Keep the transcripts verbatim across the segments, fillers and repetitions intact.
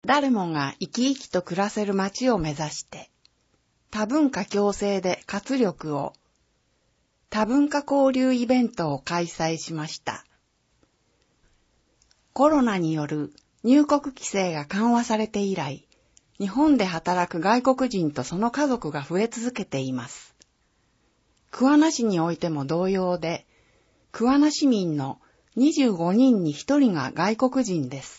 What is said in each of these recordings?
誰もが生き生きと暮らせる街を目指して、多文化共生で活力を、多文化交流イベントを開催しました。コロナによる入国規制が緩和されて以来、日本で働く外国人とその家族が増え続けています。桑名市においても同様で、桑名市民のにじゅうごにんにひとりが外国人です。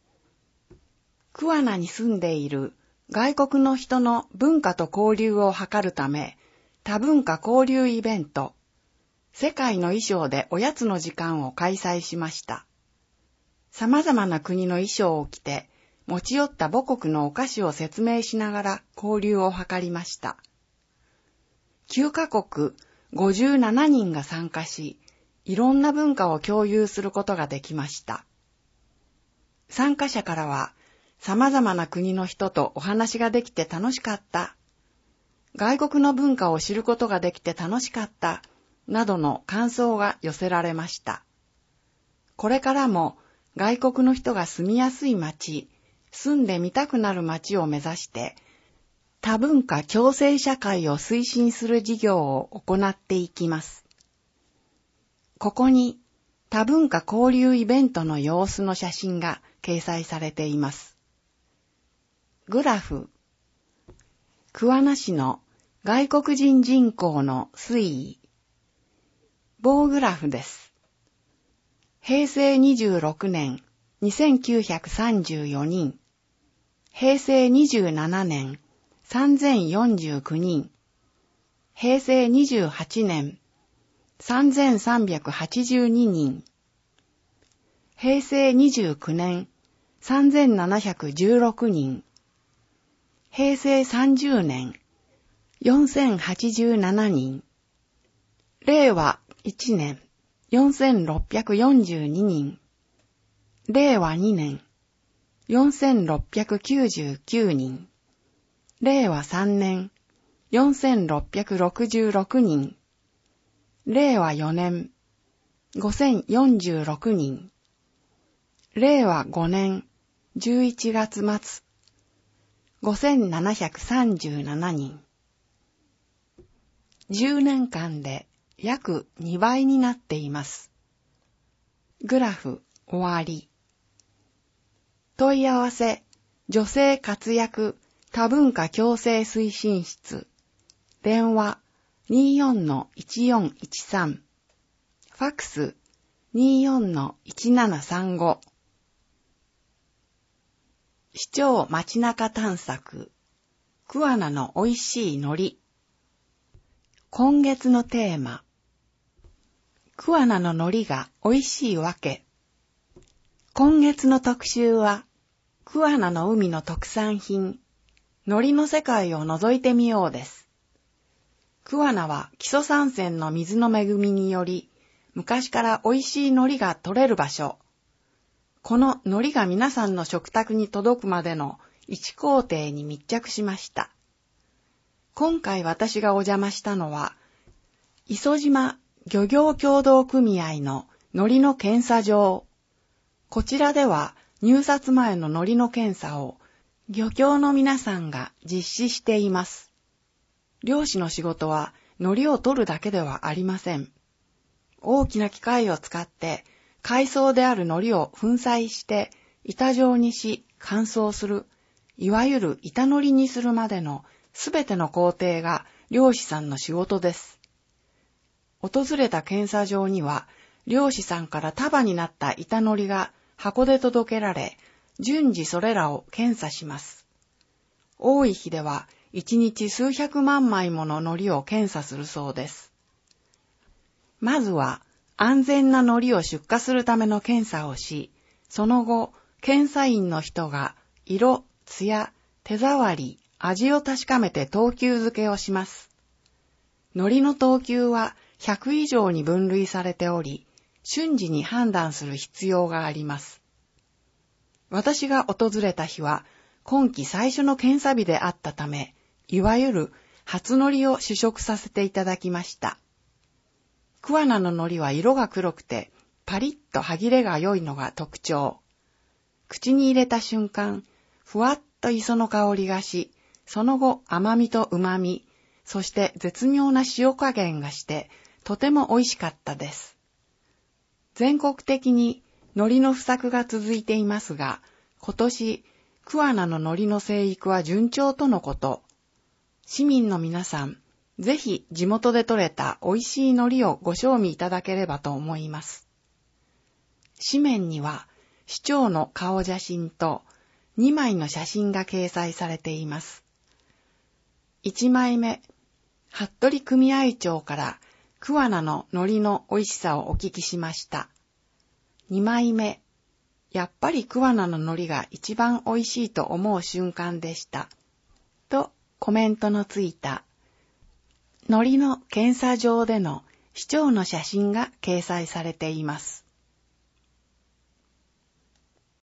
桑名に住んでいる外国の人の文化と交流を図るため、多文化交流イベント、世界の衣装でおやつの時間を開催しました。様々な国の衣装を着て、持ち寄った母国のお菓子を説明しながら交流を図りました。きゅうカ国ごじゅうななにんが参加し、いろんな文化を共有することができました。参加者からは、様々な国の人とお話ができて楽しかった、外国の文化を知ることができて楽しかった、などの感想が寄せられました。これからも外国の人が住みやすい街、住んでみたくなる街を目指して、多文化共生社会を推進する事業を行っていきます。ここに多文化交流イベントの様子の写真が掲載されています。グラフ、桑名市の外国人人口の推移。棒グラフです。へいせいにじゅうろくねん、にせんきゅうひゃくさんじゅうよにん。へいせいにじゅうななねん、さんぜんよんじゅうきゅうにん。へいせいにじゅうはちねん、さんぜんさんびゃくはちじゅうににん。へいせいにじゅうきゅうねん、さんぜんななひゃくじゅうろくにん。へいせいさんじゅうねん、よんせんはちじゅうななにん。れいわいちねん、よんせんろっぴゃくよんじゅうににん。れいわにねん、よんせんろっぴゃくきゅうじゅうきゅうにん。れいわさんねん、よんせんろっぴゃくろくじゅうろくにん。れいわよねん、ごせんよんじゅうろくにん。れいわごねん、じゅういちがつまつ、ごせんななひゃくさんじゅうななにん。じゅうねんかんで約にばいになっています。グラフ終わり。問い合わせ、女性活躍多文化共生推進室。電話 にじゅうよんのいちよんいちさん。ファックス にじゅうよんのいちななさんご。市長街中探索。桑名のおいしい海苔。今月のテーマ。桑名の海苔がおいしいわけ。今月の特集は、桑名の海の特産品、海苔の世界を覗いてみようです。桑名は木曽山泉の水の恵みにより、昔からおいしい海苔が取れる場所。この海苔が皆さんの食卓に届くまでの一工程に密着しました。今回私がお邪魔したのは、磯島漁業協同組合の海苔の検査場。こちらでは入札前の海苔の検査を漁協の皆さんが実施しています。漁師の仕事は海苔を取るだけではありません。大きな機械を使って海藻である海苔を粉砕して板状にし乾燥する、いわゆる板海苔にするまでのすべての工程が漁師さんの仕事です。訪れた検査場には漁師さんから束になった板海苔が箱で届けられ、順次それらを検査します。多い日では一日数百万枚もの海苔を検査するそうです。まずは安全な海苔を出荷するための検査をし、その後、検査員の人が色、艶、手触り、味を確かめて等級付けをします。海苔の等級はひゃく以上に分類されており、瞬時に判断する必要があります。私が訪れた日は、今季最初の検査日であったため、いわゆる初海苔を試食させていただきました。桑名の海苔は色が黒くて、パリッと歯切れが良いのが特徴。口に入れた瞬間、 ふわっと磯の香りがし、その後甘みと旨み、そして絶妙な塩加減がして、とても美味しかったです。全国的に海苔の不作が続いていますが、今年、桑名の海苔の生育は順調とのこと。市民の皆さん、ぜひ地元で採れた美味しい海苔をご賞味いただければと思います。紙面には市長の顔写真とにまいの写真が掲載されています。いちまいめ、服部組合長から桑名の海苔の美味しさをお聞きしました。にまいめ、やっぱり桑名の海苔が一番美味しいと思う瞬間でした。とコメントのついた海苔の検査場での市長の写真が掲載されています。